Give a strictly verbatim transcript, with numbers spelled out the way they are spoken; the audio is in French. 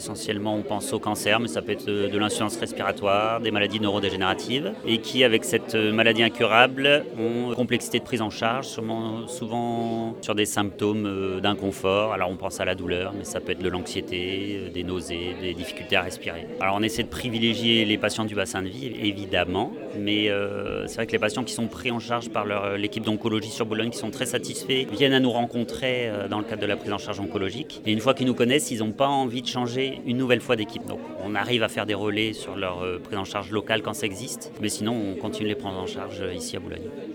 Essentiellement, on pense au cancer, mais ça peut être de, de l'insuffisance respiratoire, des maladies neurodégénératives, et qui, avec cette maladie incurable, ont une complexité de prise en charge, souvent, souvent sur des symptômes d'inconfort. Alors on pense à la douleur, mais ça peut être de l'anxiété, des nausées, des difficultés à respirer. Alors on essaie de privilégier les patients du bassin de vie, évidemment, mais euh, c'est vrai que les patients qui sont pris en charge par leur, l'équipe d'oncologie sur Boulogne, qui sont très satisfaits, viennent à nous rencontrer dans le cadre de la prise en charge oncologique. Et une fois qu'ils nous connaissent, ils n'ont pas envie de changer une nouvelle fois d'équipe. Donc on arrive à faire des relais sur leur prise en charge locale quand ça existe, mais sinon on continue de les prendre en charge ici à Boulogne.